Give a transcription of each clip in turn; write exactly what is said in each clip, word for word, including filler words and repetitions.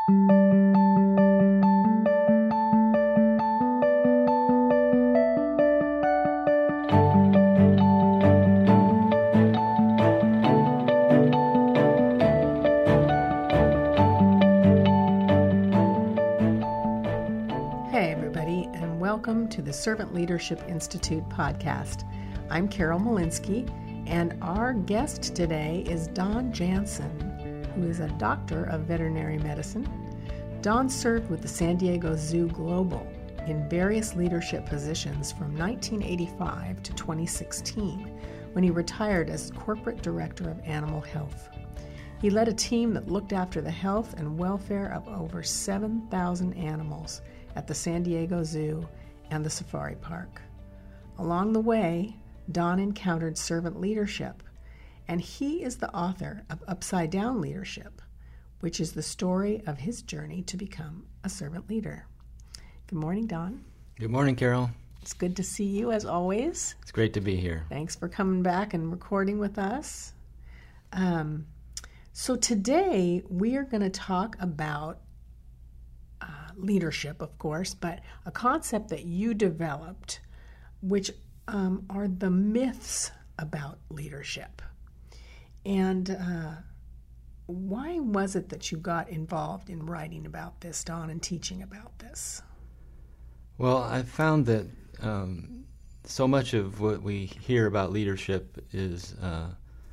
Welcome to the Servant Leadership Institute podcast. I'm Carol Malinsky, and our guest today is Don Jansen, who is a doctor of veterinary medicine. Don served with the San Diego Zoo Global in various leadership positions from nineteen eighty-five to twenty sixteen, when he retired as corporate director of animal health. He led a team that looked after the health and welfare of over seven thousand animals at the San Diego Zoo and the Safari Park. Along the way, Don encountered servant leadership, and he is the author of Upside Down Leadership, which is the story of his journey to become a servant leader. Good morning, Don. Good morning, Carol. It's good to see you, as always. It's great to be here. Thanks for coming back and recording with us. Um, so today, we are going to talk about Uh, leadership, of course, but a concept that you developed, which um, are the myths about leadership. And uh, why was it that you got involved in writing about this, Don, and teaching about this? Well, I found that um, so much of what we hear about leadership is uh,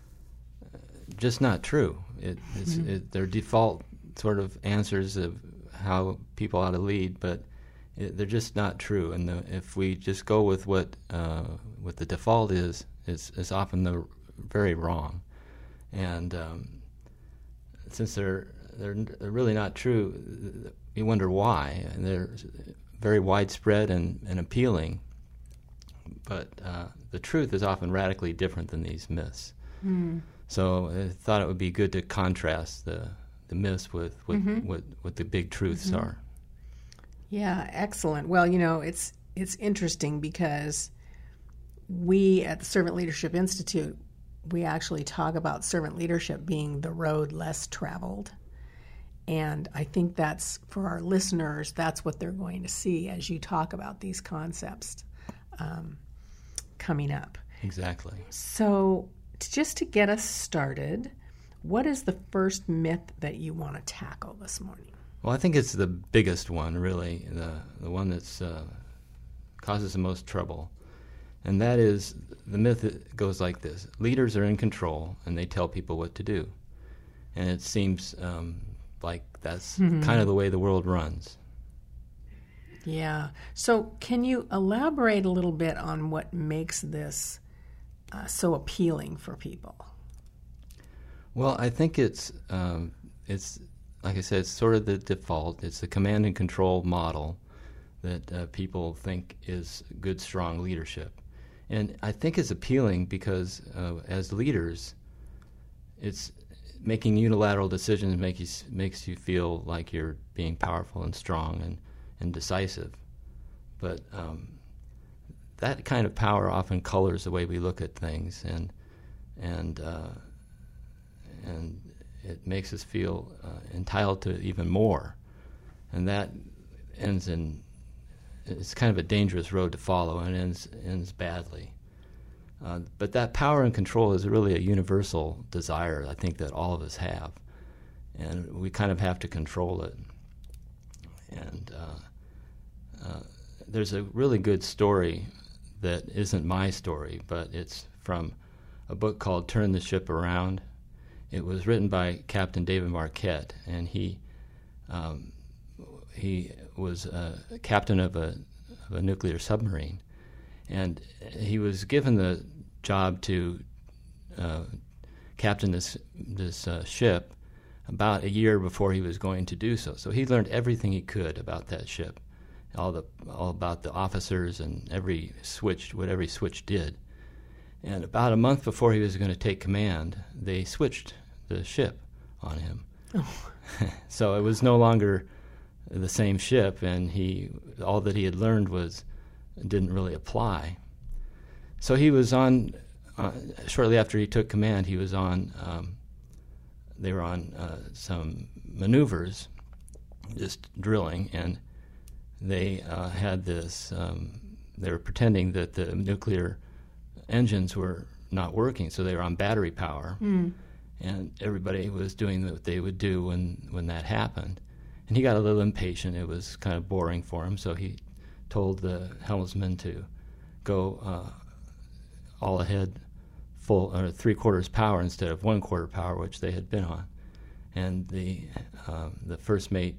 just not true. It, it's, mm-hmm. it, they're default sort of answers of how people ought to lead, but it, they're just not true. And the, if we just go with what uh, what the default is, it's, it's often the very wrong. And um, since they're, they're they're really not true, you wonder why. And they're very widespread and, and appealing, but uh, the truth is often radically different than these myths. Mm. So I thought it would be good to contrast the the myths with what, mm-hmm. what, what the big truths mm-hmm. are. Yeah, excellent. Well, you know, it's it's interesting because we at the Servant Leadership Institute, we actually talk about servant leadership being the road less traveled. And I think that's, for our listeners, that's what they're going to see as you talk about these concepts um, coming up. Exactly. So to, just to get us started, what is the first myth that you want to tackle this morning? Well, I think it's the biggest one, really, the the one that uh, causes the most trouble. And that is the myth that goes like this. Leaders are in control, and they tell people what to do. And it seems um, like that's mm-hmm. kind of the way the world runs. Yeah. So can you elaborate a little bit on what makes this uh, so appealing for people? Well, I think it's, um, it's like I said, it's sort of the default. It's the command and control model that uh, people think is good, strong leadership. And I think it's appealing because uh, as leaders, it's making unilateral decisions make you, makes you feel like you're being powerful and strong and, and decisive. But um, that kind of power often colors the way we look at things, and and uh, and it makes us feel uh, entitled to even more. And that ends in, it's kind of a dangerous road to follow, and ends ends badly. Uh, but that power and control is really a universal desire, I think, that all of us have. And we kind of have to control it. And uh, uh, there's a really good story that isn't my story, but it's from a book called Turn the Ship Around. It was written by Captain David Marquette, and he um, he was a captain of a, of a nuclear submarine, and he was given the job to uh, captain this this uh, ship about a year before he was going to do so. So he learned everything he could about that ship, all the all about the officers and every switch, what every switch did. And about a month before he was going to take command, they switched the ship on him. Oh. So it was no longer the same ship, and he all that he had learned was didn't really apply. So he was on, uh, shortly after he took command, he was on, um, they were on uh, some maneuvers, just drilling, and they uh, had this. Um, they were pretending that the nuclear engines were not working, so they were on battery power, mm. and everybody was doing what they would do when when that happened. And he got a little impatient. It was kind of boring for him, so he told the helmsman to go uh, all ahead, full or three quarters power instead of one quarter power, which they had been on. And the uh, the first mate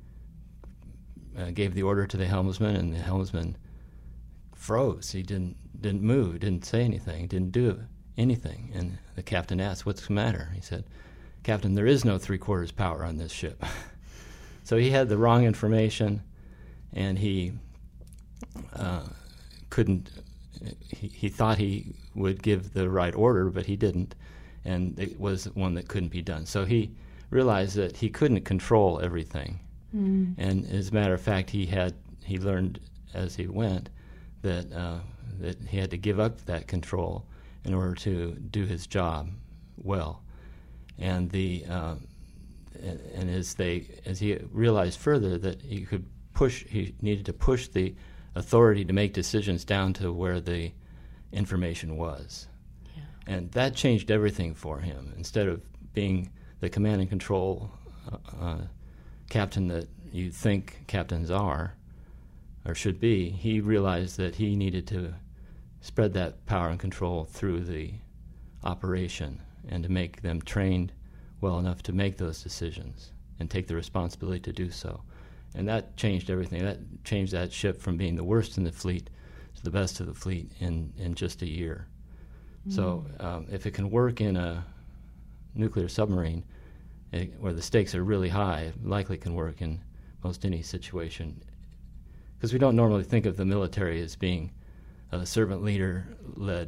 uh, gave the order to the helmsman, and the helmsman froze. He didn't didn't move, didn't say anything, didn't do anything. And the captain asked, "What's the matter?" He said, "Captain, there is no three quarters power on this ship." So he had the wrong information, and he uh, couldn't. He, he thought he would give the right order, but he didn't, and it was one that couldn't be done. So he realized that he couldn't control everything, mm. and as a matter of fact, he had he learned as he went that uh, that he had to give up that control in order to do his job well, and the. Uh, And as they, as he realized further that he could push, he needed to push the authority to make decisions down to where the information was, yeah. And that changed everything for him. Instead of being the command and control uh, uh, captain that you think captains are or should be, he realized that he needed to spread that power and control through the operation and to make them trained well enough to make those decisions and take the responsibility to do so. And that changed everything. That changed that ship from being the worst in the fleet to the best of the fleet in, in just a year. Mm. So um, if it can work in a nuclear submarine it, where the stakes are really high, it likely can work in most any situation. Because we don't normally think of the military as being a servant leader-led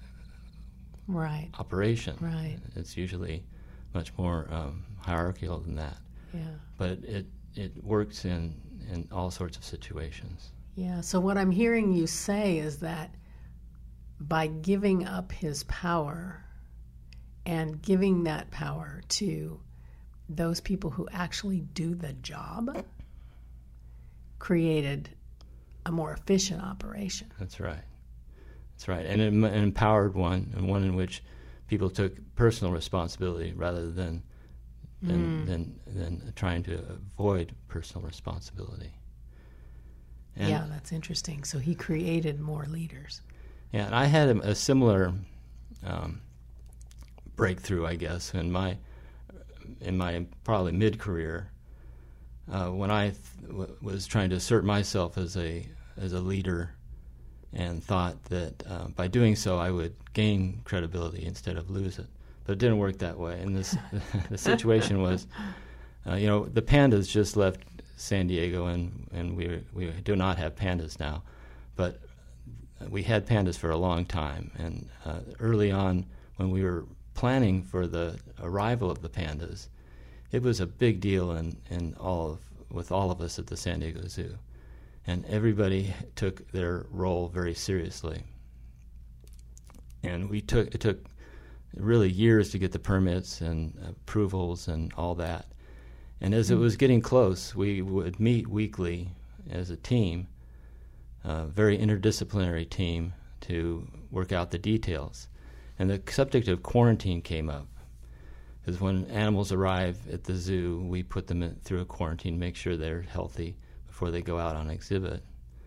right. operation. Right. It's usually much more um, hierarchical than that. Yeah. But it it works in, in all sorts of situations. Yeah. So what I'm hearing you say is that by giving up his power and giving that power to those people who actually do the job created a more efficient operation. That's right. That's right. And an, an empowered one, and one in which people took personal responsibility rather than than, mm. than than trying to avoid personal responsibility. And yeah, that's interesting. So he created more leaders. Yeah, and I had a, a similar um, breakthrough, I guess, in my in my probably mid-career uh, when I th- w- was trying to assert myself as a as a leader, and thought that uh, by doing so I would gain credibility instead of lose it. But it didn't work that way. And this, the situation was, uh, you know, the pandas just left San Diego, and, and we we do not have pandas now. But we had pandas for a long time. And uh, early on, when we were planning for the arrival of the pandas, it was a big deal in, in all of, with all of us at the San Diego Zoo. And everybody took their role very seriously. And we took it took really years to get the permits and approvals and all that. And as mm-hmm. it was getting close, we would meet weekly as a team, a very interdisciplinary team, to work out the details. And the subject of quarantine came up. Because when animals arrive at the zoo, we put them in, through a quarantine, make sure they're healthy before they go out on exhibit.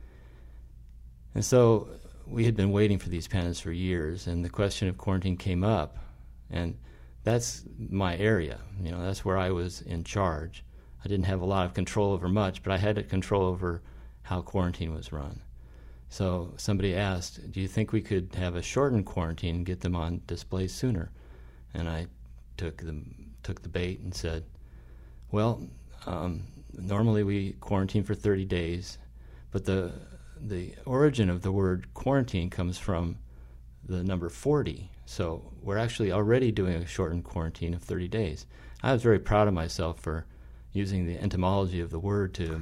And so we had been waiting for these pandas for years, and the question of quarantine came up, and that's my area. You know, that's where I was in charge. I didn't have a lot of control over much, but I had control over how quarantine was run. So somebody asked, do you think we could have a shortened quarantine and get them on display sooner? And I took the, took the bait and said, well, um, normally we quarantine for thirty days, but the the origin of the word quarantine comes from the number forty. So we're actually already doing a shortened quarantine of thirty days. I was very proud of myself for using the etymology of the word to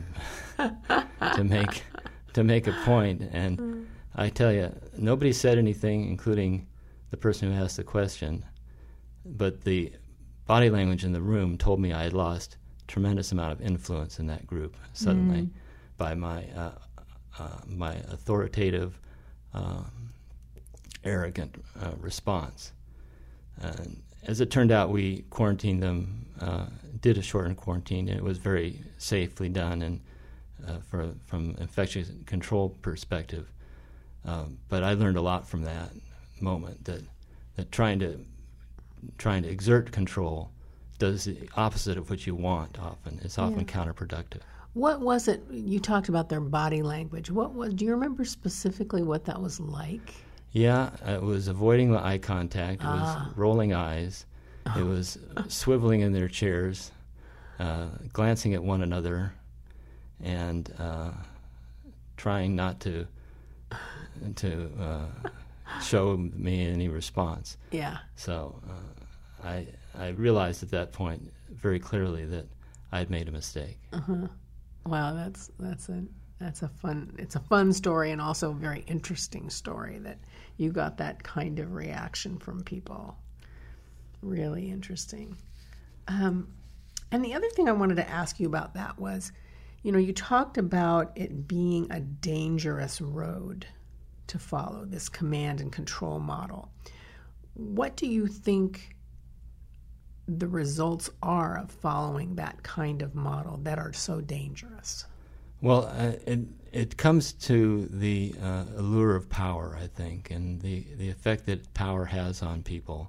to make to make a point. And mm. I tell you, nobody said anything, including the person who asked the question, but the body language in the room told me I had lost tremendous amount of influence in that group suddenly Mm. by my uh, uh, my authoritative, uh, arrogant uh, response. And as it turned out, we quarantined them, uh, did a shortened quarantine, and it was very safely done and uh, for, from infection control perspective. Um, but I learned a lot from that moment, that that trying to trying to exert control does the opposite of what you want often. It's often Yeah. counterproductive. What was it? You talked about their body language. What was? Do you remember specifically what that was like? Yeah, it was avoiding the eye contact. It Ah. was rolling eyes. It was swiveling in their chairs, uh, glancing at one another, and uh, trying not to to uh, show me any response. Yeah. So uh, I I realized at that point very clearly that I had made a mistake. Uh-huh. Wow, that's that's a that's a fun it's a fun story, and also a very interesting story that you got that kind of reaction from people. Really interesting. Um, and the other thing I wanted to ask you about that was, you know, you talked about it being a dangerous road to follow, this command and control model. What do you think the results are of following that kind of model that are so dangerous? Well, uh, it it comes to the uh, allure of power, I think, and the, the effect that power has on people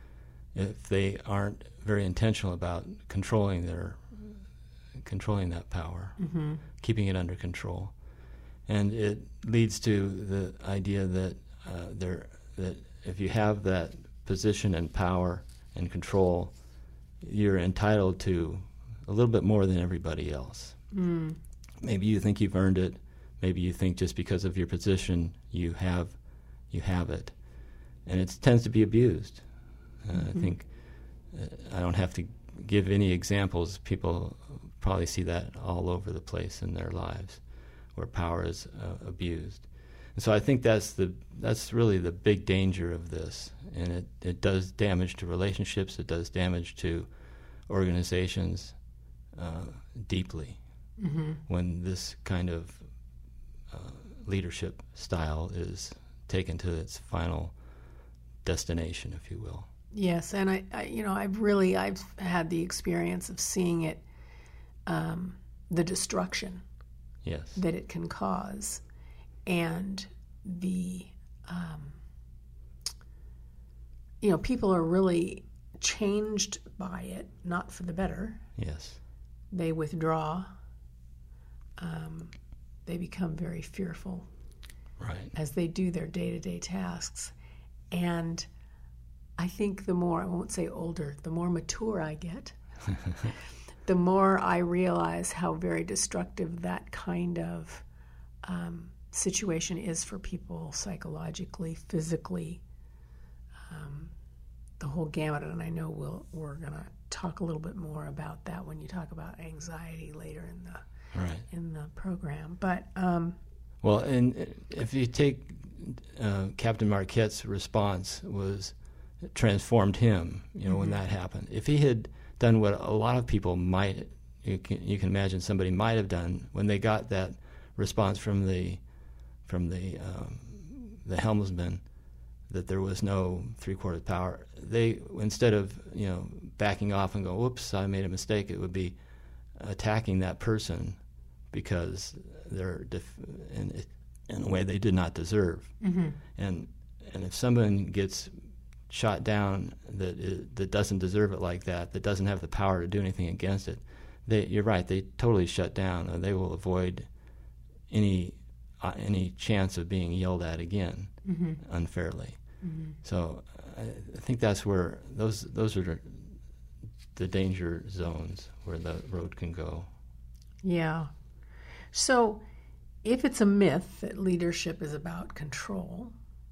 if they aren't very intentional about controlling their controlling that power, Mm-hmm. keeping it under control, and it leads to the idea that uh, there that if you have that position and power and control, you're entitled to a little bit more than everybody else. Mm. Maybe you think you've earned it. Maybe you think just because of your position you have you have it, and it tends to be abused. Uh, Mm-hmm. I think uh, I don't have to give any examples. People probably see that all over the place in their lives, where power is uh, abused. And so I think that's the that's really the big danger of this, and it, it does damage to relationships. It does damage to organizations uh, deeply. Mm-hmm. When this kind of uh, leadership style is taken to its final destination, if you will. Yes, and I, I, you know, I've really, I've had the experience of seeing it, um, the destruction Yes. that it can cause, and the, um, you know, people are really changed by it, not for the better. Yes. They withdraw. Um, they become very fearful Right. as they do their day-to-day tasks, and I think the more, I won't say older, the more mature I get, the more I realize how very destructive that kind of um, situation is for people psychologically, physically, um, the whole gamut. And I know we'll, we're going to talk a little bit more about that when you talk about anxiety later in the Right. in the program. But um, Well, and if you take uh, Captain Marquette's response was transformed him, you know, Mm-hmm. when that happened. If he had done what a lot of people might, you can, you can imagine somebody might have done when they got that response from the from the um, the helmsman that there was no three-quarters power, they, instead of, you know, backing off and go, whoops, I made a mistake, it would be attacking that person because they're def- in, in a way they did not deserve. mm-hmm. And and if someone gets shot down that is, that doesn't deserve it like that, that doesn't have the power to do anything against it, they, you're right, they totally shut down. Or they will avoid any uh, any chance of being yelled at again Mm-hmm. unfairly. Mm-hmm. So I, I think that's where those those are the danger zones where the road can go. Yeah. So if it's a myth that leadership is about control,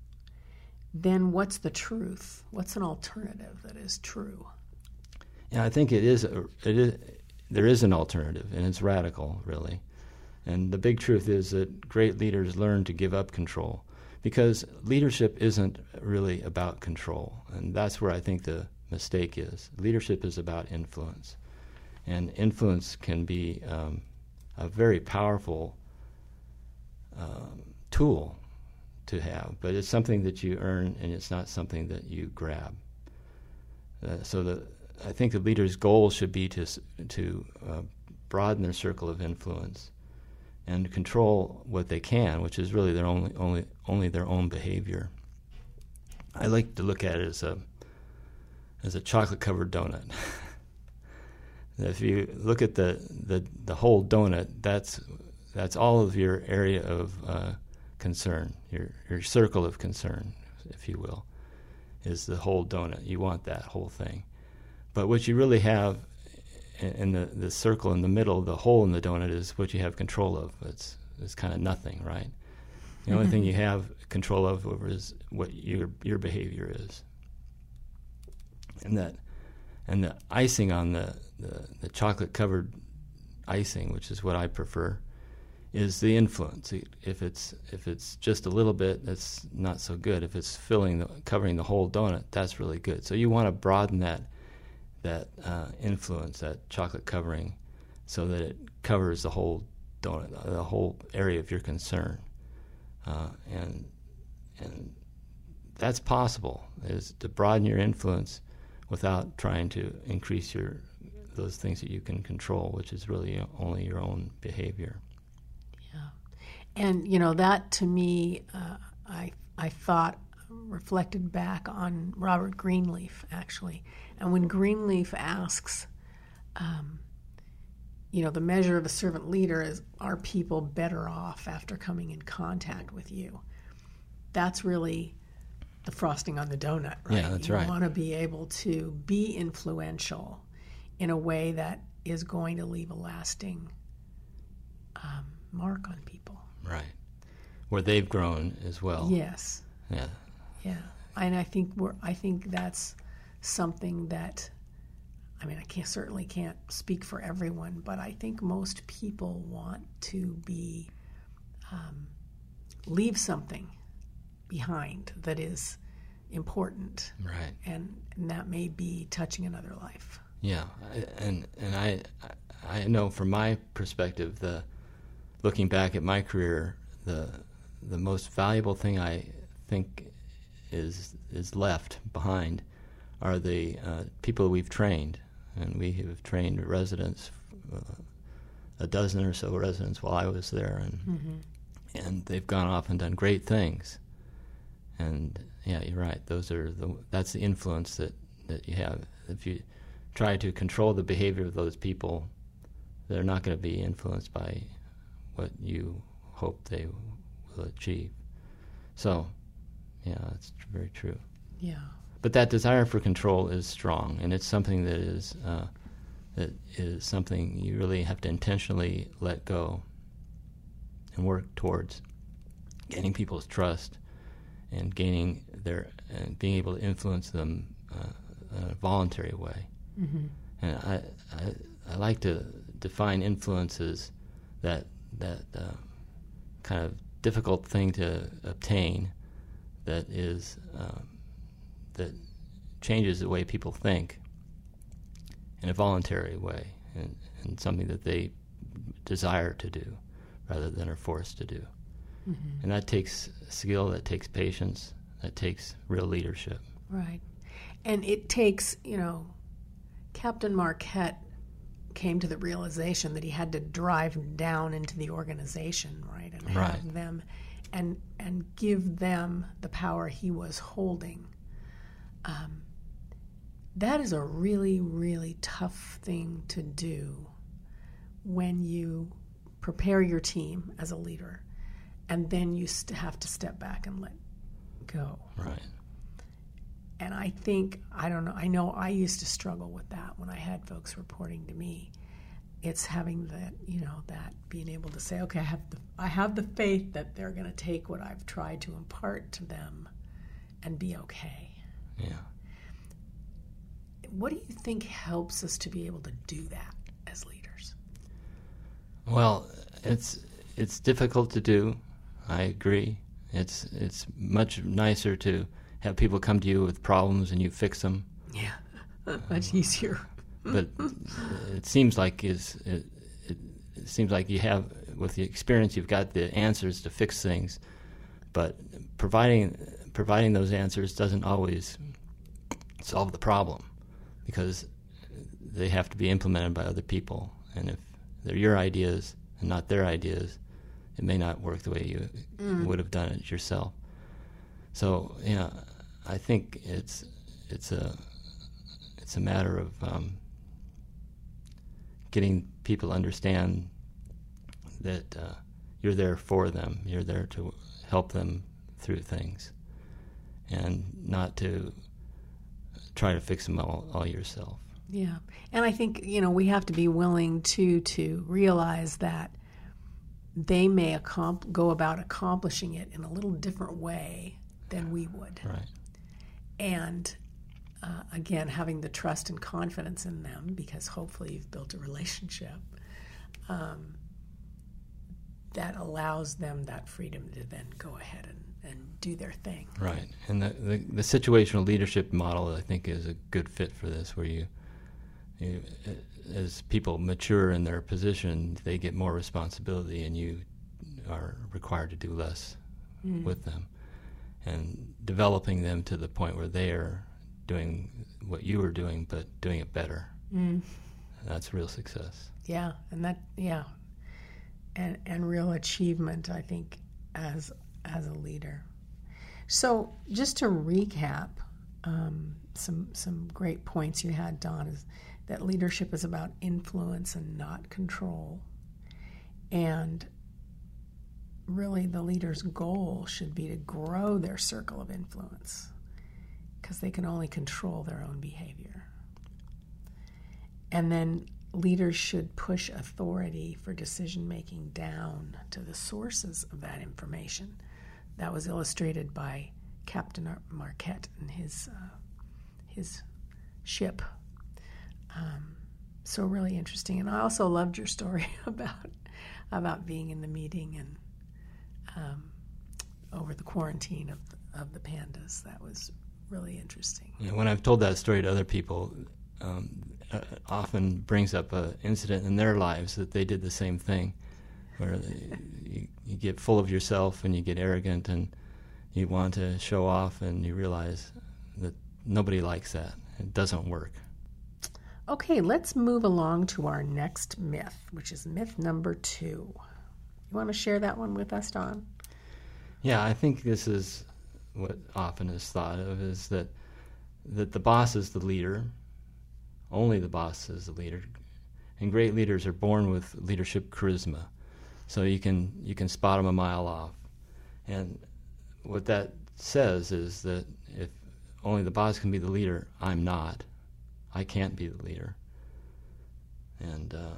then what's the truth? What's an alternative that is true? Yeah, I think it is. A, it is. There is an alternative, and it's radical, really. And the big truth is that great leaders learn to give up control, because leadership isn't really about control, and that's where I think the mistake is. Leadership is about influence, And influence can be um, a very powerful um, tool to have, but it's something that you earn, and it's not something that you grab. Uh, so the, I think the leader's goal should be to to uh, broaden their circle of influence and control what they can, which is really their only only only their own behavior. I like to look at it as a as a chocolate-covered donut. If you look at the, the, the whole donut, that's that's all of your area of uh, concern, your your circle of concern, if you will, is the whole donut. You want that whole thing. But what you really have in the, the circle in the middle, the hole in the donut, is what you have control of. It's it's kind of nothing, right? The only thing you have control of over is what your your behavior is. And that and the icing on the, the, the chocolate covered icing, which is what I prefer, is the influence. If it's if it's just a little bit, that's not so good. If it's filling the covering the whole donut, that's really good. So you want to broaden that that uh, influence, that chocolate covering, so that it covers the whole donut, the whole area of your concern, uh, and and that's possible, is to broaden your influence without trying to increase your those things that you can control, which is really only your own behavior. Yeah, and you know that to me, uh, I I thought reflected back on Robert Greenleaf actually, and when Greenleaf asks, um, you know, the measure of a servant leader is, are people better off after coming in contact with you? That's really the frosting on the donut, right? Yeah, that's you right. You want to be able to be influential in a way that is going to leave a lasting um, mark on people. Right. Where they've grown as well. Yes. Yeah. Yeah. And I think we're I think that's something that, I mean, I can't certainly can't speak for everyone, but I think most people want to be um, leave something behind that is important, right? And, and that may be touching another life. Yeah, and and I I know from my perspective, the looking back at my career, the the most valuable thing I think is is left behind are the uh, people we've trained, and we have trained residents, uh, a dozen or so residents while I was there, and mm-hmm. and they've gone off and done great things. And yeah, you're right. Those are the that's the influence that, that you have. If you try to control the behavior of those people, they're not going to be influenced by what you hope they will achieve. So, yeah, that's very true. Yeah. But that desire for control is strong, and it's something that is uh, that is something you really have to intentionally let go and work towards gaining people's trust and gaining their and being able to influence them uh, in a voluntary way. Mm-hmm. And I, I I like to define influence as that that uh, kind of difficult thing to obtain that is um, that changes the way people think in a voluntary way, and, and something that they desire to do rather than are forced to do. Mm-hmm. And that takes skill, that takes patience, that takes real leadership. Right. And it takes, you know, Captain Marquette came to the realization that he had to drive down into the organization, right, and right. have them and and give them the power he was holding. Um, that is a really, really tough thing to do when you prepare your team as a leader, and then you st- have to step back and let go. Right. And I think, I don't know, I know I used to struggle with that when I had folks reporting to me. It's having that, you know, that being able to say, okay, I have the, I have the faith that they're going to take what I've tried to impart to them and be okay. Yeah. What do you think helps us to be able to do that as leaders? Well, it's it's difficult to do. I agree. It's it's much nicer to have people come to you with problems and you fix them. Yeah, much easier. but it seems like is it, it, it seems like you have, with the experience, you've got the answers to fix things, but providing providing those answers doesn't always solve the problem, because they have to be implemented by other people, and if they're your ideas and not their ideas, it may not work the way you mm. would have done it yourself. So, yeah, I think it's it's a it's a matter of um, getting people to understand that uh, you're there for them. You're there to help them through things, and not to try to fix them all, all yourself. Yeah, and I think, you know, we have to be willing to to realize that they may accom- go about accomplishing it in a little different way than we would. Right. And uh, again, having the trust and confidence in them, because hopefully you've built a relationship um, that allows them that freedom to then go ahead and, and do their thing. Right. And the, the, the situational leadership model, I think, is a good fit for this, where you, you as people mature in their position, they get more responsibility, and you are required to do less mm. with them. And developing them to the point where they are doing what you were doing, but doing it better. Mm. That's real success. Yeah, and that, yeah, and and real achievement, I think, as as a leader. So just to recap, um, some some great points you had, Don, is that leadership is about influence and not control, and really the leader's goal should be to grow their circle of influence, because they can only control their own behavior. And then leaders should push authority for decision-making down to the sources of that information. That was illustrated by Captain Marquette and his uh, his ship. Um, so really interesting. And I also loved your story about about being in the meeting and um, over the quarantine of the, of the pandas. That was really interesting. Yeah, when I've told that story to other people, um, uh, often brings up an incident in their lives that they did the same thing, where they, you, you get full of yourself and you get arrogant and you want to show off, and you realize that nobody likes that. It doesn't work. Okay, let's move along to our next myth, which is myth number two. You want to share that one with us, Don? Yeah, I think this is what often is thought of, is that that the boss is the leader, only the boss is the leader, and great leaders are born with leadership charisma, so you can you can spot them a mile off. And what that says is that if only the boss can be the leader, I'm not. I can't be the leader. And uh,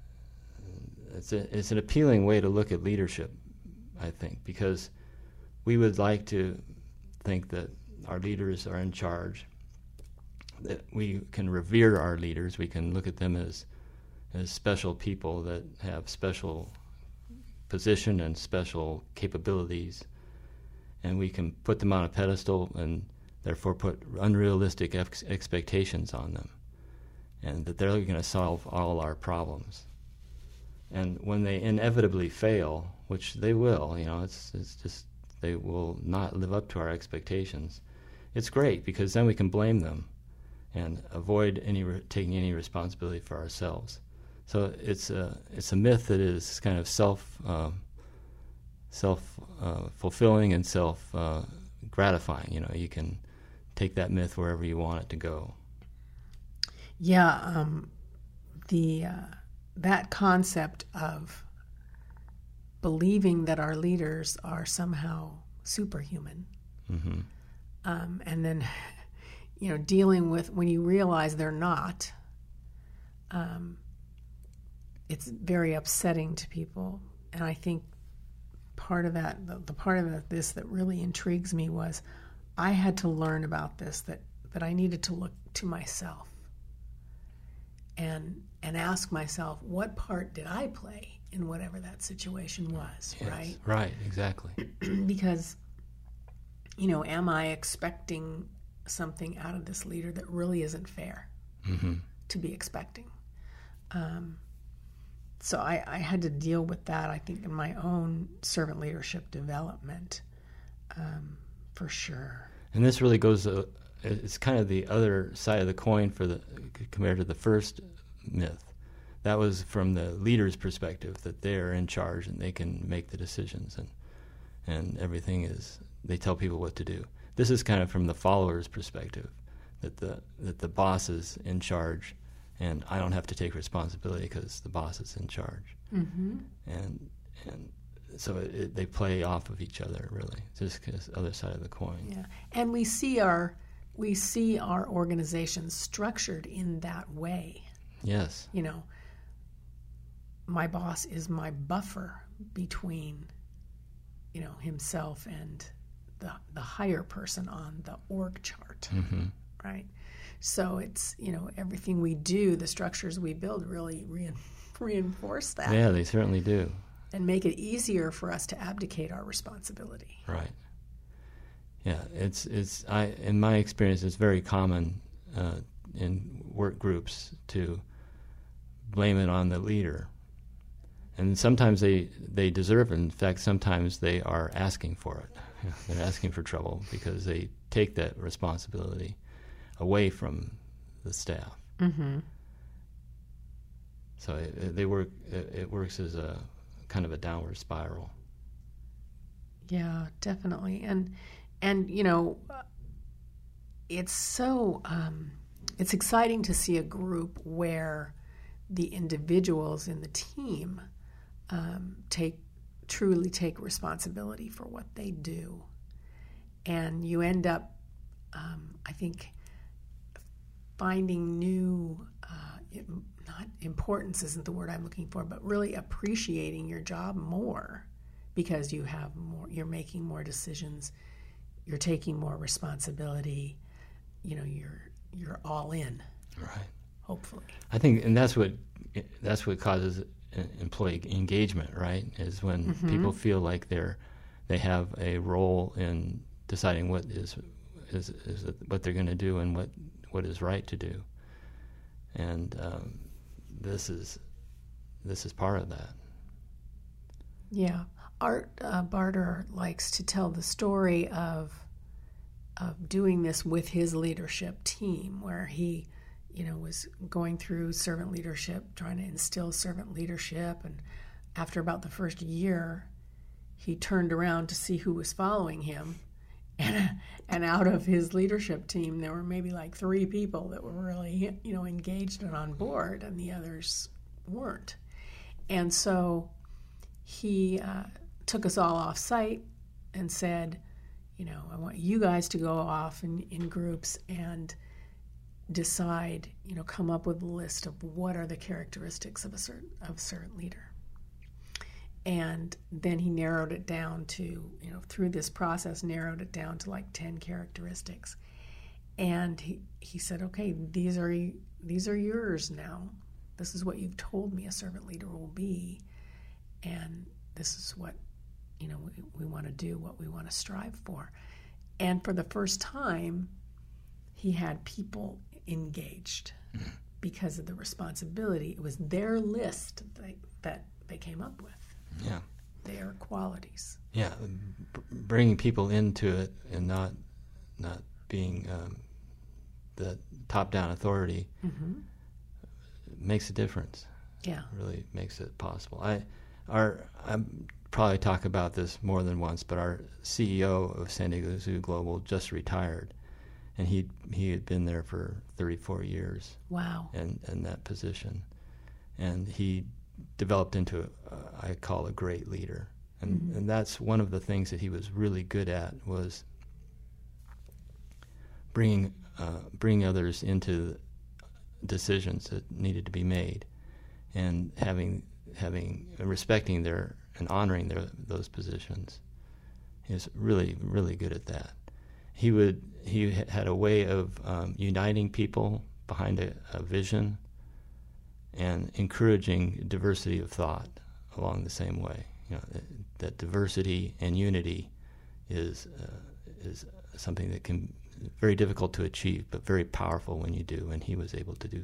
it's a, it's an appealing way to look at leadership, I think, because we would like to think that our leaders are in charge, that we can revere our leaders, we can look at them as as special people that have special position and special capabilities, and we can put them on a pedestal and therefore put unrealistic ex- expectations on them, and that they're going to solve all our problems. And when they inevitably fail, which they will, you know, it's it's just they will not live up to our expectations, it's great, because then we can blame them and avoid any re- taking any responsibility for ourselves. So it's a it's a myth that is kind of self uh, self uh, fulfilling and self uh, gratifying. You know, you can take that myth wherever you want it to go. Yeah, um, the uh, that concept of believing that our leaders are somehow superhuman, mm-hmm. um, and then, you know, dealing with when you realize they're not, um, it's very upsetting to people. And I think part of that, the, the part of this that really intrigues me was I had to learn about this, that, that I needed to look to myself and and ask myself, what part did I play in whatever that situation was, yes, right? Right, exactly. Because, you know, am I expecting something out of this leader that really isn't fair? Mm-hmm. to be expecting. Um, so I, I had to deal with that, I think, in my own servant leadership development, um, for sure. And this really goes, uh, it's kind of the other side of the coin for the compared to the first myth. That was from the leader's perspective, that they're in charge and they can make the decisions, and and everything is, they tell people what to do. This is kind of from the follower's perspective, that the that the boss is in charge, and I don't have to take responsibility because the boss is in charge. Mm-hmm. And and so it, it, they play off of each other, really. Just the other side of the coin. Yeah, and we see our we see our organizations structured in that way. Yes. You know, my boss is my buffer between, you know, himself and the the higher person on the org chart, Mm-hmm. right? So it's, you know, everything we do, the structures we build really rein, reinforce that. Yeah, they certainly do. And make it easier for us to abdicate our responsibility. Right. Yeah, it's it's I in my experience, it's very common uh, in work groups to blame it on the leader. And sometimes they, they deserve it. In fact, sometimes they are asking for it. They're asking for trouble because they take that responsibility away from the staff. Mm-hmm. So it, it, they work. It, it works as a kind of a downward spiral. Yeah, definitely. And and you know, it's so um, it's exciting to see a group where the individuals in the team um, take truly take responsibility for what they do, and you end up, um, I think, finding new, uh, it, not importance isn't the word I'm looking for, but really appreciating your job more because you have more, you're making more decisions, you're taking more responsibility, you know, you're you're all in. Right. Hopefully. I think, and that's what that's what causes employee engagement, right? Is when Mm-hmm. people feel like they're they have a role in deciding what is is, is what they're going to do and what, what is right to do, and um, this is this is part of that. Yeah, Art uh, Barter likes to tell the story of of doing this with his leadership team, where he, you know, was going through servant leadership, trying to instill servant leadership, and after about the first year, he turned around to see who was following him, and and out of his leadership team, there were maybe like three people that were really, you know, engaged and on board, and the others weren't. And so he uh, took us all off site and said, you know, I want you guys to go off in, in groups and decide, you know, come up with a list of what are the characteristics of a certain of a servant leader. And then he narrowed it down to, you know, through this process, narrowed it down to like ten characteristics. And he, he said, okay, these are these are yours now. This is what you've told me a servant leader will be. And this is what, you know, we, we want to do, what we want to strive for. And for the first time, he had people engaged mm-hmm. because of the responsibility. It was their list that, that they came up with. Yeah. Their qualities. Yeah, b- bringing people into it and not not being um, the top-down authority mm-hmm. makes a difference. Yeah. Really makes it possible. I our I probably talk about this more than once, but our C E O of San Diego Zoo Global just retired, and he he had been there for thirty-four years. Wow. In in that position, and he developed into a, uh, I call a great leader, and mm-hmm. and that's one of the things that he was really good at, was bringing uh, bringing others into decisions that needed to be made, and having having respecting their and honoring their those positions. He was really really good at that. He would he had a way of um, uniting people behind a, a vision and encouraging diversity of thought along the same way. You know, that, that diversity and unity is uh, is something that can very difficult to achieve, but very powerful when you do, and he was able to do that.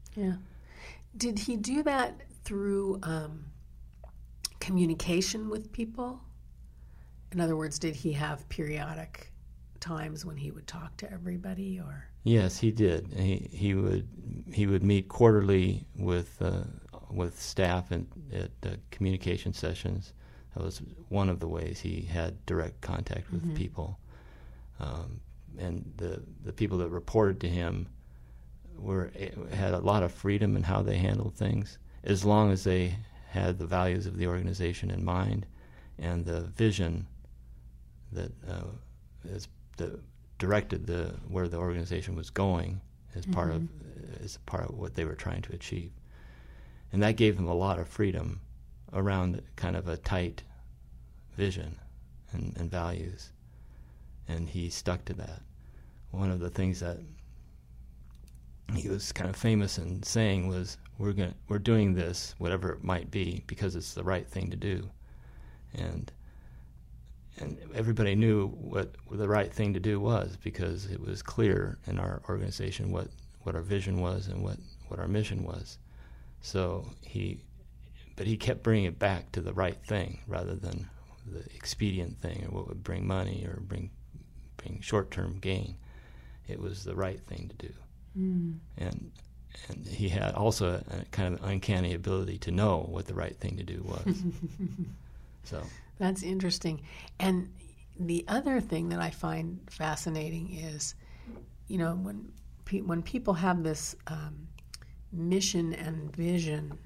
Yeah. Did he do that through um, communication with people? In other words, did he have periodic times when he would talk to everybody, or? Yes, he did. He he would he would meet quarterly with uh, with staff and at uh, communication sessions. That was one of the ways he had direct contact with mm-hmm. people, um, and the the people that reported to him were had a lot of freedom in how they handled things, as long as they had the values of the organization in mind and the vision that uh, is the directed the where the organization was going as mm-hmm. part of as part of what they were trying to achieve, and that gave them a lot of freedom around kind of a tight vision and, and values, and he stuck to that. One of the things that he was kind of famous in saying was, "We're going we're doing this, whatever it might be, because it's the right thing to do," and and everybody knew what the right thing to do was, because it was clear in our organization what, what our vision was and what, what our mission was. So he, but he kept bringing it back to the right thing rather than the expedient thing or what would bring money or bring bring short-term gain. It was the right thing to do. Mm. And and he had also a, a kind of uncanny ability to know what the right thing to do was. So that's interesting. And the other thing that I find fascinating is, you know, when pe- when people have this um, mission and vision,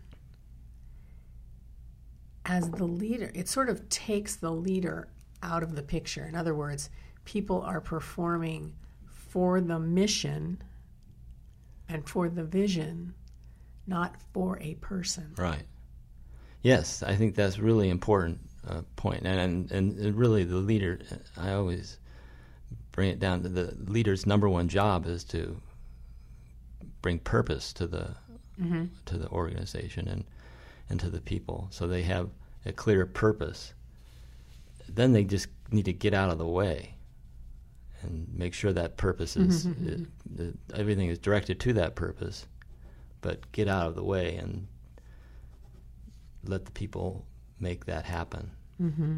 as the leader, it sort of takes the leader out of the picture. In other words, people are performing for the mission and for the vision, not for a person. Right. Yes, I think that's really important uh, point. And, and and really the leader, I always bring it down to the leader's number one job is to bring purpose to the mm-hmm. to the organization and and to the people, so they have a clear purpose. Then they just need to get out of the way and make sure that purpose is, mm-hmm. is, is everything is directed to that purpose, but get out of the way and let the people make that happen. Mm-hmm.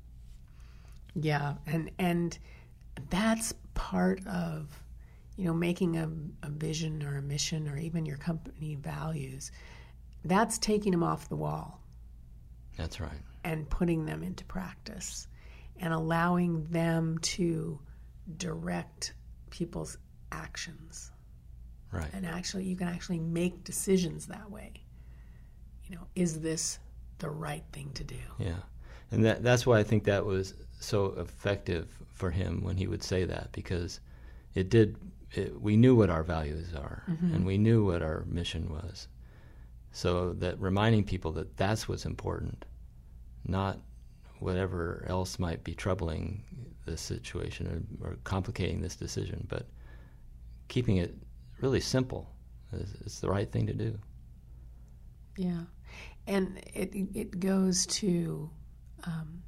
Yeah, and and that's part of, you know, making a, a vision or a mission or even your company values. That's taking them off the wall. That's right. And putting them into practice and allowing them to direct people's actions. Right. And actually, you can actually make decisions that way. You know, is this the right thing to do? Yeah. And that that's why I think that was so effective for him when he would say that, because it did, it, we knew what our values are, mm-hmm. and we knew what our mission was. So that reminding people that that's what's important, not whatever else might be troubling this situation or, or complicating this decision, but keeping it really simple. It's, it's the right thing to do. Yeah. And it it goes to um,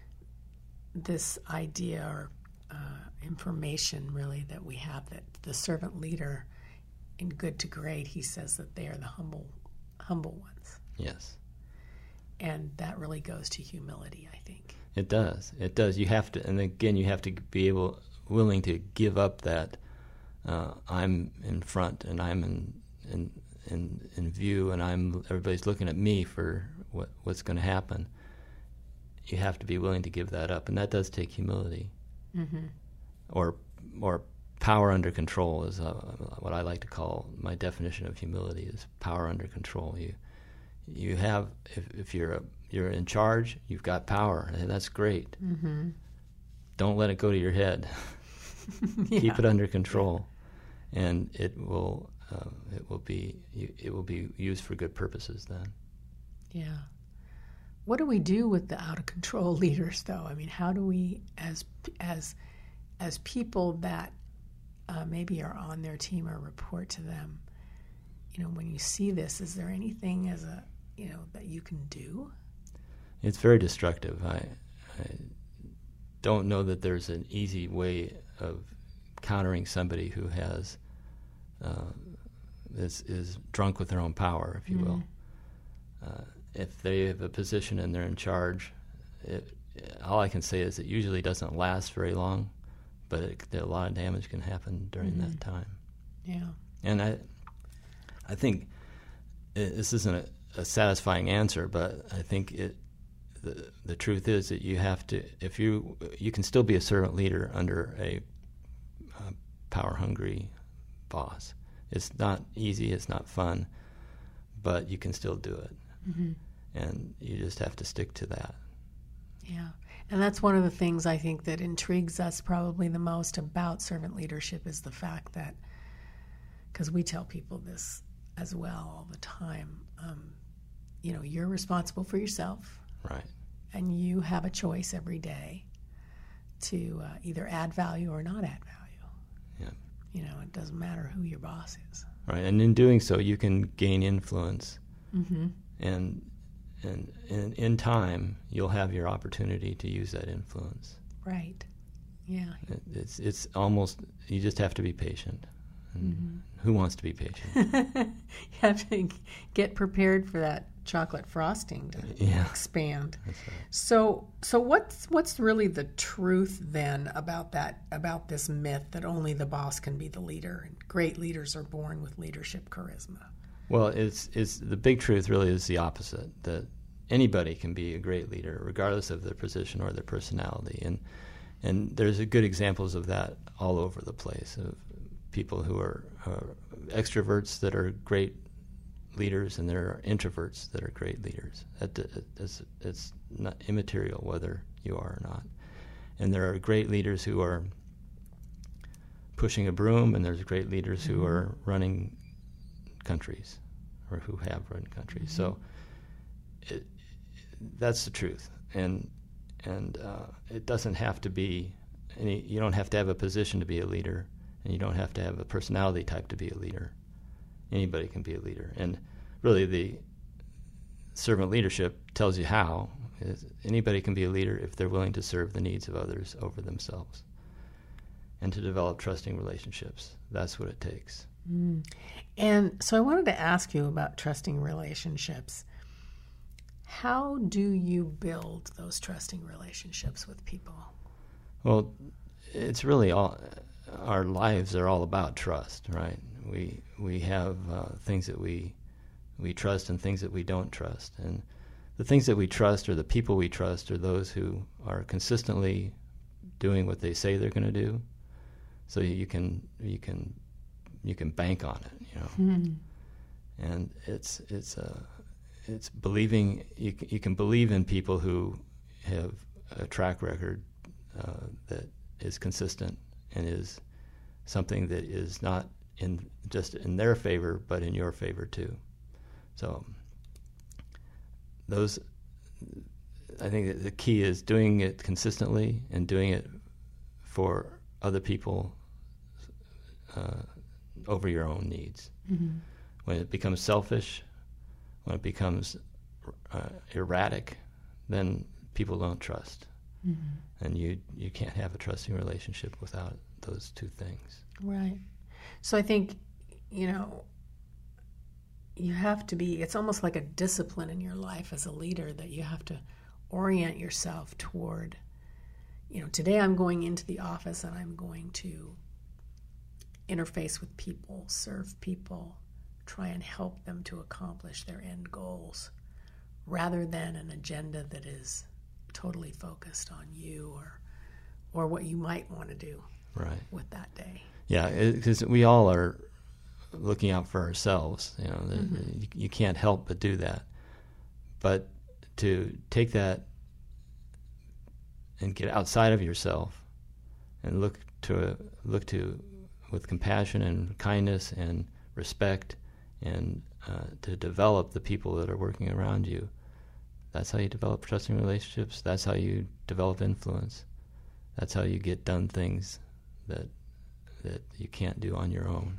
this idea or uh, information, really, that we have, that the servant leader in Good to Great, he says that they are the humble humble ones. Yes. And that really goes to humility, I think. It does. It does. You have to, and again, you have to be able, willing to give up that uh, I'm in front and I'm in in in, in view and I'm everybody's looking at me for what what's going to happen. You have to be willing to give that up, and that does take humility, mm-hmm. or or power under control is uh, what I like to call my definition of humility is power under control. You you have if, if you're a, you're in charge, you've got power, and that's great. Mm-hmm. Don't let it go to your head. Yeah. Keep it under control, yeah. And it will uh, it will be it will be used for good purposes then. Yeah. What do we do with the out of control leaders, though? I mean, how do we, as as as people that uh, maybe are on their team or report to them, you know, when you see this, is there anything as a you know that you can do? It's very destructive. I, I don't know that there's an easy way of countering somebody who has uh, is is drunk with their own power, if you Mm-hmm. will. Uh, if they have a position and they're in charge, it, all I can say is it usually doesn't last very long, but it, a lot of damage can happen during Mm-hmm. that time. Yeah. And I, I think it, this isn't a, a satisfying answer, but I think it. The, the truth is that you have to, if you you can still be a servant leader under a, a power-hungry boss. It's not easy, it's not fun, but you can still do it. Mm-hmm. And you just have to stick to that. Yeah. And that's one of the things I think that intrigues us probably the most about servant leadership is the fact that, because we tell people this as well all the time, um, you know, you're responsible for yourself. Right. And you have a choice every day to uh, either add value or not add value. Yeah. You know, it doesn't matter who your boss is. Right. And in doing so, you can gain influence. Mm-hmm. And, and and in time, you'll have your opportunity to use that influence. Right. Yeah. It, it's it's almost, you just have to be patient. And Mm-hmm. who wants to be patient? You have to get prepared for that chocolate frosting to Yeah. expand. That's right. So, so what's what's really the truth then about that about this myth that only the boss can be the leader and great leaders are born with leadership charisma? Well, it's it's the big truth really is the opposite, that anybody can be a great leader regardless of their position or their personality, and and there's a good examples of that all over the place, of people who are uh, extroverts that are great leaders, and there are introverts that are great leaders. That, it's, it's not immaterial whether you are or not. And there are great leaders who are pushing a broom, and there's great leaders who are running countries, or who have run countries. Mm-hmm. So it, that's the truth. And and uh, it doesn't have to be any. You don't have to have a position to be a leader, and you don't have to have a personality type to be a leader. Anybody can be a leader. And really the servant leadership tells you how. Is anybody can be a leader if they're willing to serve the needs of others over themselves and to develop trusting relationships. That's what it takes. Mm. And so I wanted to ask you about trusting relationships. How do you build those trusting relationships with people? Well, it's really all, our lives are all about trust, right? We we have uh, things that we we trust and things that we don't trust, and the things that we trust, or the people we trust, are those who are consistently doing what they say they're going to do. So you can you can you can bank on it, you know. Mm. And it's it's uh, it's believing you can, you can believe in people who have a track record uh, that is consistent and is something that is not in just in their favor, but in your favor too. So those, I think that the key is doing it consistently and doing it for other people uh, over your own needs. Mm-hmm. When it becomes selfish, when it becomes uh, erratic, then people don't trust. Mm-hmm. And you you can't have a trusting relationship without those two things. Right. So I think, you know, you have to be, it's almost like a discipline in your life as a leader that you have to orient yourself toward, you know, today I'm going into the office and I'm going to interface with people, serve people, try and help them to accomplish their end goals, rather than an agenda that is totally focused on you or or what you might want to do right with that day. Yeah, because we all are looking out for ourselves. You know, mm-hmm. the, you, you can't help but do that. But to take that and get outside of yourself and look to look to with compassion and kindness and respect, and uh, to develop the people that are working around you. That's how you develop trusting relationships. That's how you develop influence. That's how you get done things that that you can't do on your own.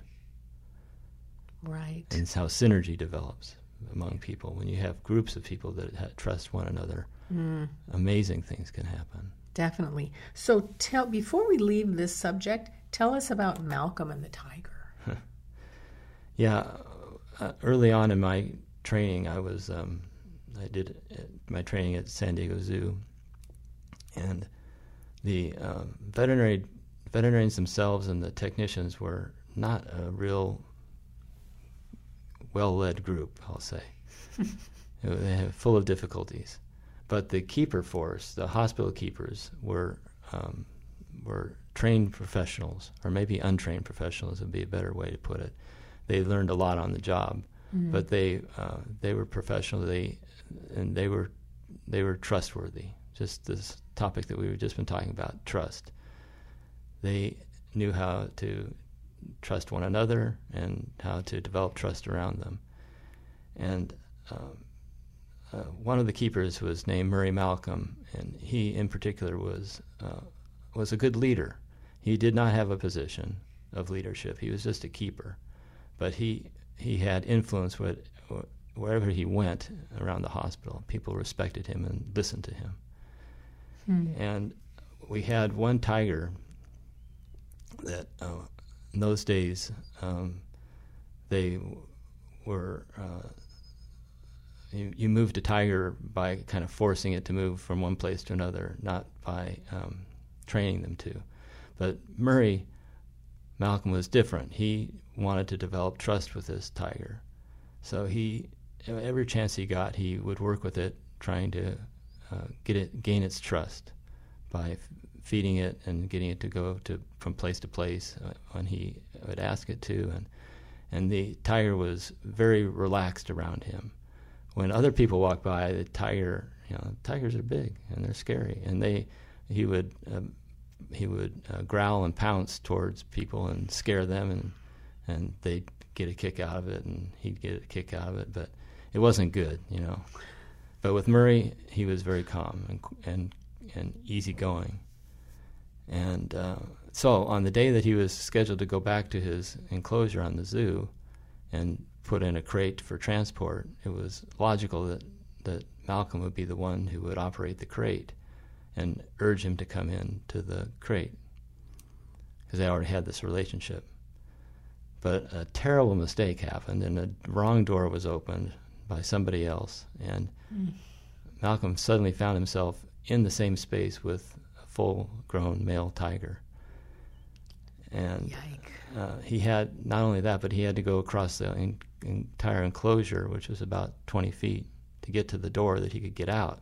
Right. And it's how synergy develops among people. When you have groups of people that ha- trust one another, mm. amazing things can happen. Definitely. So tell before we leave this subject, tell us about Malcolm and the Tiger. Yeah, uh, early on in my training, I was um, I did uh, my training at San Diego Zoo, and the um, veterinary veterinarians themselves and the technicians were not a real well-led group, I'll say. They were full of difficulties. But the keeper force, the hospital keepers, were um, were trained professionals, or maybe untrained professionals would be a better way to put it. They learned a lot on the job, mm-hmm. but they uh, they were professional. They and they were they were trustworthy. Just this topic that we were just been talking about, trust. They knew how to trust one another and how to develop trust around them. And um, uh, one of the keepers was named Murray Malcolm, and he in particular was uh, was a good leader. He did not have a position of leadership. He was just a keeper, but he he had influence with, wherever he went around the hospital. People respected him and listened to him. Hmm. And we had one tiger that uh, in those days um, they were uh, you, you moved a tiger by kind of forcing it to move from one place to another, not by um, training them to. But Murray Malcolm was different. He wanted to develop trust with this tiger, so he every chance he got, he would work with it, trying to uh, get it gain its trust by f- feeding it and getting it to go to from place to place uh, when he would ask it to, and and the tiger was very relaxed around him. When other people walked by, the tiger, you know, tigers are big and they're scary, and they he would um, he would uh, growl and pounce towards people and scare them, and and they'd get a kick out of it, and he'd get a kick out of it, but it wasn't good, you know. But with Murray, he was very calm and and and easygoing. And uh, so on the day that he was scheduled to go back to his enclosure on the zoo and put in a crate for transport, it was logical that, that Malcolm would be the one who would operate the crate and urge him to come in to the crate, because they already had this relationship. But a terrible mistake happened, and a wrong door was opened by somebody else, and mm. Malcolm suddenly found himself in the same space with a full-grown male tiger. And uh, he had not only that, but he had to go across the in- entire enclosure, which was about twenty feet, to get to the door that he could get out.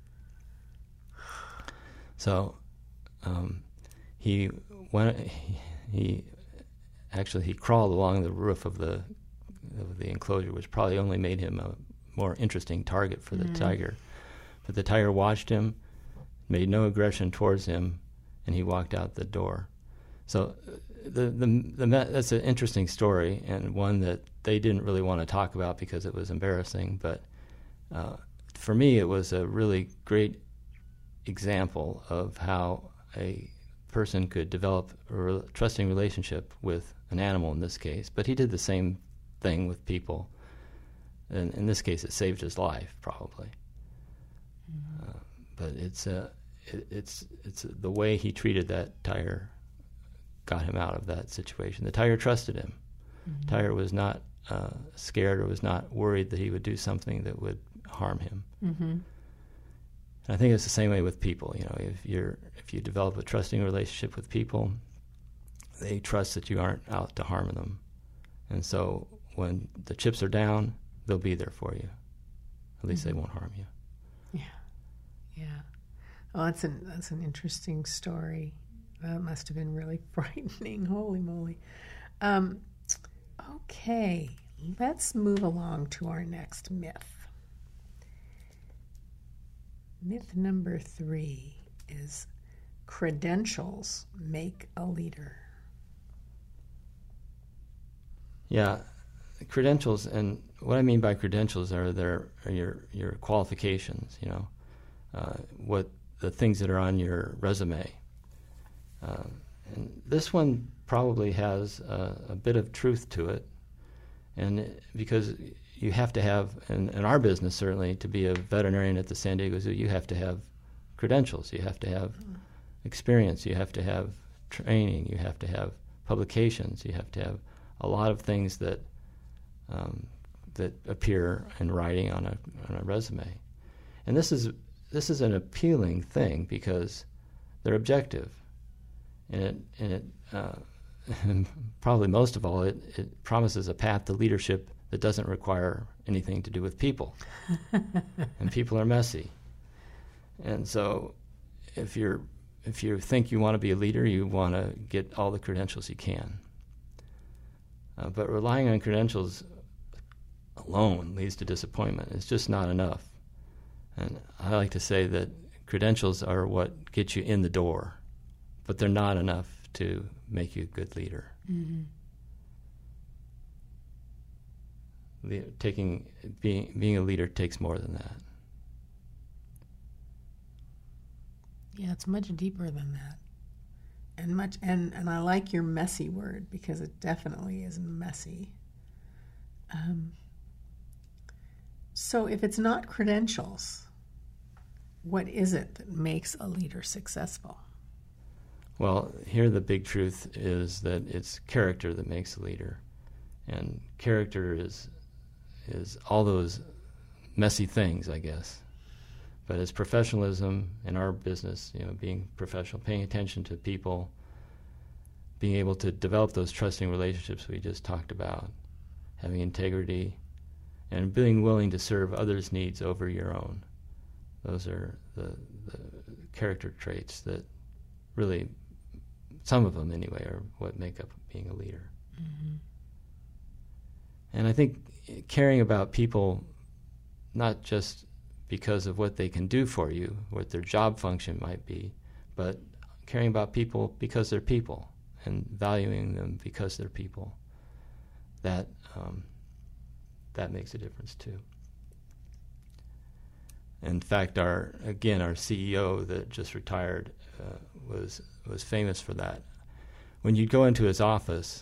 So um, he went. He, he actually he crawled along the roof of the of the enclosure, which probably only made him a more interesting target for the mm. tiger. But the tiger watched him, made no aggression towards him, and he walked out the door. So the the, the that's an interesting story, and one that they didn't really want to talk about because it was embarrassing. But uh, for me, it was a really great example of how a person could develop a re- trusting relationship with an animal in this case. But he did the same thing with people. And in this case, it saved his life, probably. Mm-hmm. Uh, but it's uh, it, it's it's uh, the way he treated that tiger got him out of that situation. The tiger trusted him. Mm-hmm. Tiger was not uh, scared or was not worried that he would do something that would harm him. Mm-hmm. And I think it's the same way with people. You know, if you're if you develop a trusting relationship with people, they trust that you aren't out to harm them, and so when the chips are down, they'll be there for you. At least mm-hmm. they won't harm you. Yeah, yeah. Well, that's an that's an interesting story. That must have been really frightening. Holy moly. Um, okay, let's move along to our next myth. Myth number three is credentials make a leader. Yeah, credentials, and what I mean by credentials are their are your your qualifications. You know, uh, what the things that are on your resume. Uh, and this one probably has a, a bit of truth to it, and it, because you have to have, in, in our business certainly, to be a veterinarian at the San Diego Zoo, you have to have credentials, you have to have experience, you have to have training, you have to have publications, you have to have a lot of things that um, that appear in writing on a on a resume. And this is this is an appealing thing because they're objective, and it and it uh, and probably most of all it, it promises a path to leadership that doesn't require anything to do with people. And people are messy, and so if you're if you think you want to be a leader, you want to get all the credentials you can. Uh, but relying on credentials alone leads to disappointment. It's just not enough. And I like to say that credentials are what get you in the door, but they're not enough to make you a good leader. Mm-hmm. Le- taking being being a leader takes more than that. Yeah, it's much deeper than that. And much and, and I like your messy word because it definitely is messy. Um, so if it's not credentials, what is it that makes a leader successful? Well, here the big truth is that it's character that makes a leader. And character is is all those messy things, I guess. But it's professionalism in our business, you know, being professional, paying attention to people, being able to develop those trusting relationships we just talked about, having integrity, and being willing to serve others' needs over your own. Those are the, the character traits that really, some of them anyway, are what make up being a leader. Mm-hmm. And I think caring about people, not just because of what they can do for you, what their job function might be, but caring about people because they're people and valuing them because they're people, that um, that makes a difference too. In fact, our again, our C E O that just retired uh, was was famous for that. When you'd go into his office,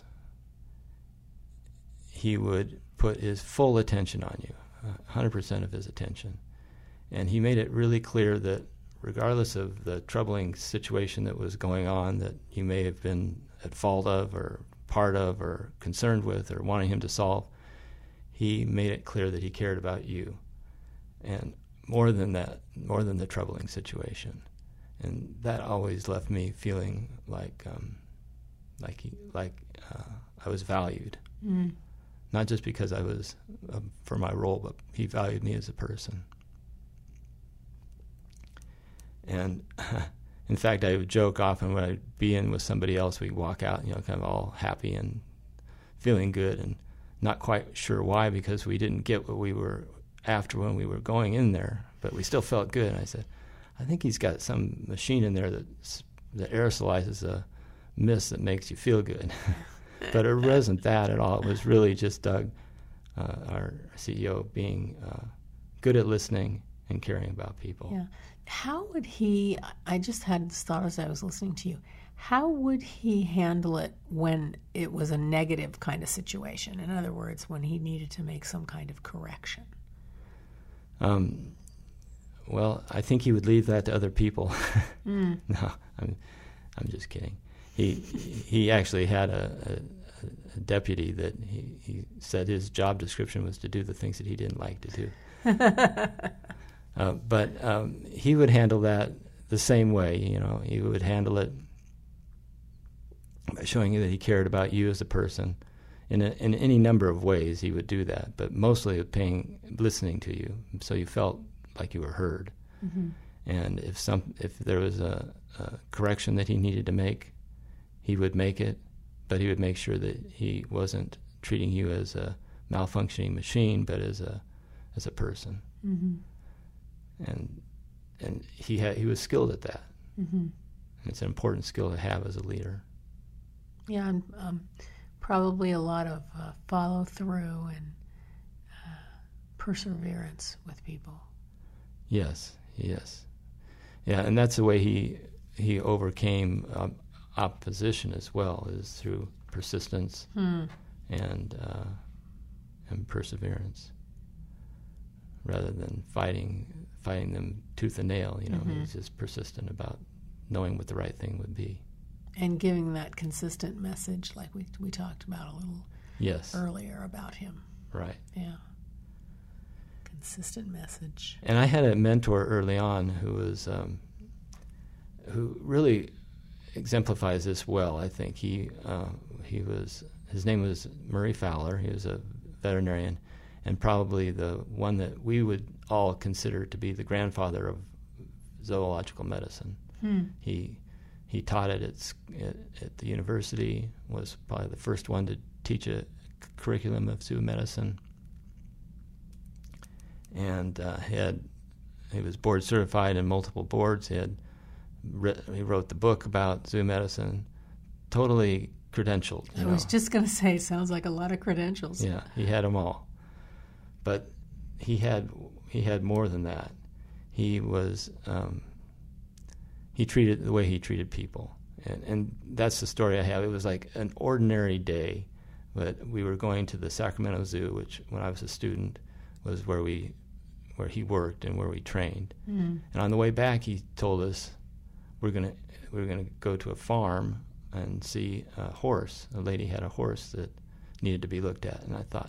he would put his full attention on you, one hundred percent of his attention. And he made it really clear that regardless of the troubling situation that was going on that you may have been at fault of or part of or concerned with or wanting him to solve, he made it clear that he cared about you. And more than that, more than the troubling situation. And that always left me feeling like um, like he, like uh, I was valued. Mm. Not just because I was uh, for my role, but he valued me as a person. And in fact, I would joke often when I'd be in with somebody else, we'd walk out, you know, kind of all happy and feeling good and not quite sure why, because we didn't get what we were after when we were going in there, but we still felt good. And I said, I think he's got some machine in there that that aerosolizes a mist that makes you feel good. But it wasn't that at all. It was really just Doug, uh, our C E O, being uh, good at listening and caring about people. Yeah. How would he, I just had this thought as I was listening to you, how would he handle it when it was a negative kind of situation? In other words, when he needed to make some kind of correction? Um, well, I think he would leave that to other people. Mm. No, I'm, I'm just kidding. He he actually had a, a, a deputy that he, he said his job description was to do the things that he didn't like to do. uh, but um, he would handle that the same way. You know, he would handle it by showing you that he cared about you as a person. In a, in any number of ways, he would do that, but mostly paying, listening to you, so you felt like you were heard. Mm-hmm. And if some if there was a, a correction that he needed to make, he would make it, but he would make sure that he wasn't treating you as a malfunctioning machine, but as a as a person. Mm-hmm. And and he had he was skilled at that. Mm-hmm. And it's an important skill to have as a leader. Yeah, and um, probably a lot of uh, follow through and uh, perseverance with people. Yes, yes, yeah, and that's the way he he overcame um, opposition as well, is through persistence hmm. and uh, and perseverance, rather than fighting fighting them tooth and nail. You know, mm-hmm. He's just persistent about knowing what the right thing would be, and giving that consistent message, like we we talked about a little yes earlier about him. Right. Yeah. Consistent message. And I had a mentor early on who was um, who really exemplifies this well. I think he uh, he was his name was Murray Fowler. He was a veterinarian, and probably the one that we would all consider to be the grandfather of zoological medicine. Hmm. He he taught it at, at at the university. Was probably the first one to teach a curriculum of zoo medicine. And uh, he had he was board certified in multiple boards. He had writ, he wrote the book about zoo medicine, totally credentialed. You I know. was just going to say, sounds like a lot of credentials. Yeah, he had them all, but he had he had more than that. He was um, he treated the way he treated people, and and that's the story I have. It was like an ordinary day, but we were going to the Sacramento Zoo, which when I was a student was where we where he worked and where we trained. Mm. And on the way back, he told us we're gonna we're gonna go to a farm and see a horse. A lady had a horse that needed to be looked at, and I thought,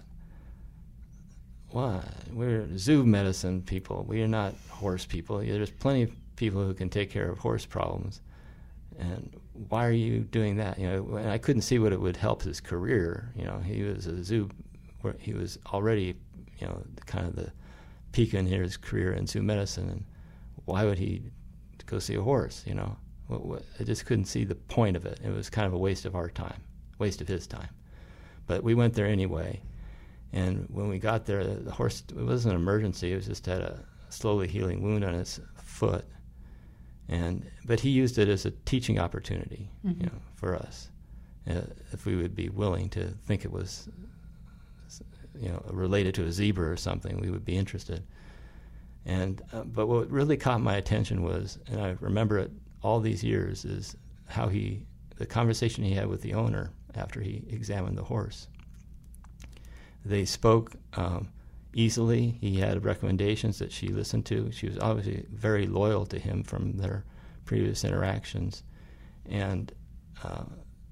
"What? We're zoo medicine people. We are not horse people. There's plenty of people who can take care of horse problems, and why are you doing that?" You know, and I couldn't see what it would help his career. You know, he was a zoo, where he was already, you know, kind of the peak in his career in zoo medicine, and why would he go see a horse? You know, what, what, I just couldn't see the point of it. It was kind of a waste of our time, waste of his time. But we went there anyway, and when we got there, the horse, it wasn't an emergency. It was just had a slowly healing wound on its foot, and but he used it as a teaching opportunity, mm-hmm. you know, for us, uh, if we would be willing to think it was, you know, related to a zebra or something, we would be interested. And uh, but what really caught my attention was, and I remember it all these years, is how he, the conversation he had with the owner after he examined the horse. They spoke um, easily. He had recommendations that she listened to. She was obviously very loyal to him from their previous interactions, and uh,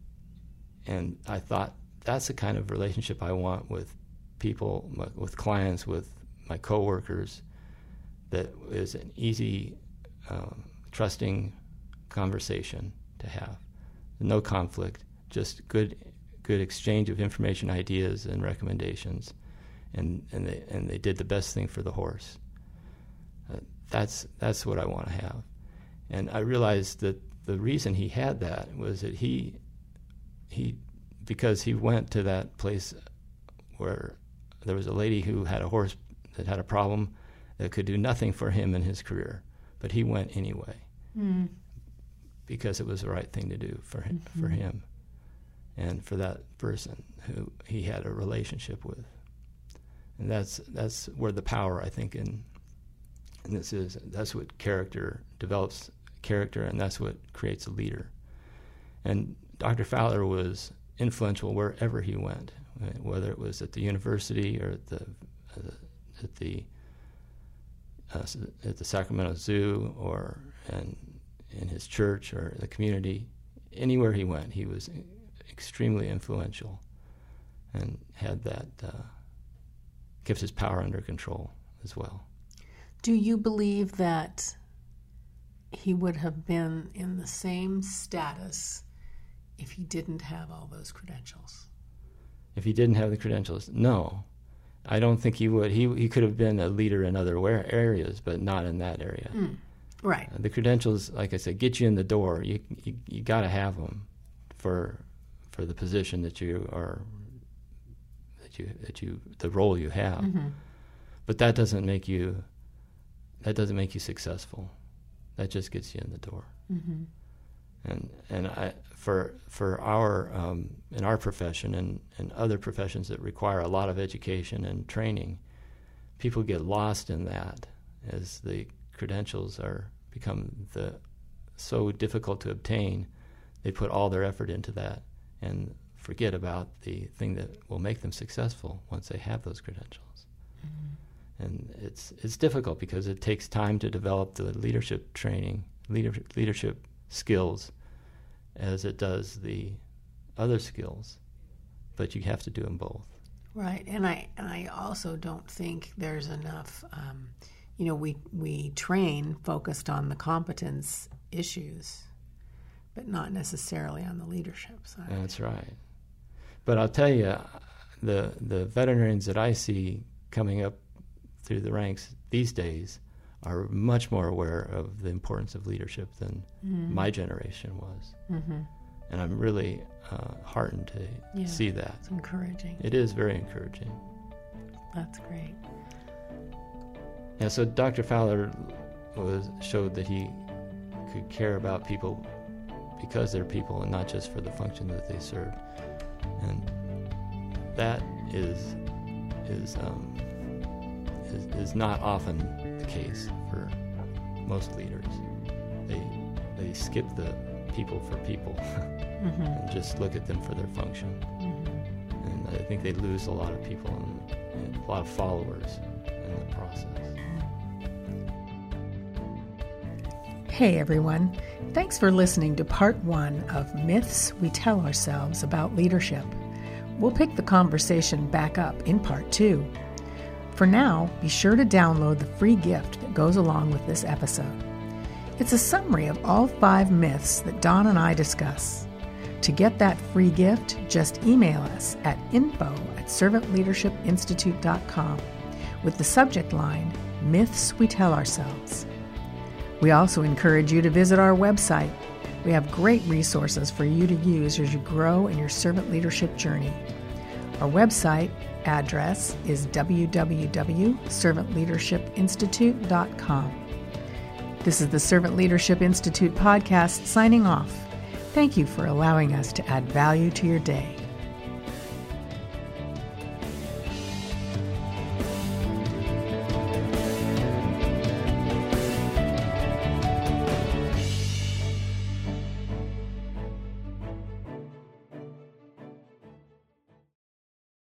and I thought that's the kind of relationship I want with people, with clients, with my coworkers, that is an easy, um, trusting conversation to have. No conflict, just good good exchange of information, ideas, and recommendations, and, and, they, and they did the best thing for the horse. Uh, that's, that's what I want to have. And I realized that the reason he had that was that he, he because he went to that place where there was a lady who had a horse that had a problem that could do nothing for him in his career, but he went anyway mm. because it was the right thing to do for him, mm-hmm. for him and for that person who he had a relationship with. And that's that's where the power, I think, in, in this is. That's what character develops character, and that's what creates a leader. And Doctor Fowler was influential wherever he went, whether it was at the university or at the uh, at the uh, at the Sacramento Zoo or in, in his church or the community. Anywhere he went, he was extremely influential and had that uh, kept his power under control as well. Do you believe that he would have been in the same status if he didn't have all those credentials? If he didn't have the credentials, no. I don't think he would. He he could have been a leader in other areas, but not in that area. Mm, right. Uh, the credentials, like I said, get you in the door. You you, you got to have them for for the position that you are that you that you the role you have. Mm-hmm. But that doesn't make you that doesn't make you successful. That just gets you in the door. Mm-hmm. And and I for for our um, in our profession and, and other professions that require a lot of education and training, people get lost in that as the credentials are become the so difficult to obtain. They put all their effort into that and forget about the thing that will make them successful once they have those credentials. Mm-hmm. And it's it's difficult because it takes time to develop the leadership training, leader, leadership skills as it does the other skills, but you have to do them both. Right, and I and I also don't think there's enough. Um, you know, we we train focused on the competence issues, but not necessarily on the leadership side. That's right. But I'll tell you, the the veterinarians that I see coming up through the ranks these days are much more aware of the importance of leadership than mm-hmm. my generation was. Mm-hmm. And I'm really uh, heartened to yeah, see that. It's encouraging. It is very encouraging. That's great. Yeah, so Doctor Fowler was showed that he could care about people because they're people and not just for the function that they serve. And that is is um, is, is not often the case for most leaders. They they skip the people for people mm-hmm. and just look at them for their function. Mm-hmm. And I think they lose a lot of people and, and a lot of followers in the process. Hey everyone, thanks for listening to part one of Myths We Tell Ourselves About Leadership. We'll pick the conversation back up in part two. For now, be sure to download the free gift that goes along with this episode. It's a summary of all five myths that Don and I discuss. To get that free gift, just email us at info at servant leadership institute dot com with the subject line, Myths We Tell Ourselves. We also encourage you to visit our website. We have great resources for you to use as you grow in your servant leadership journey. Our website address is w w w dot servant leadership institute dot com. This is the Servant Leadership Institute podcast signing off. Thank you for allowing us to add value to your day.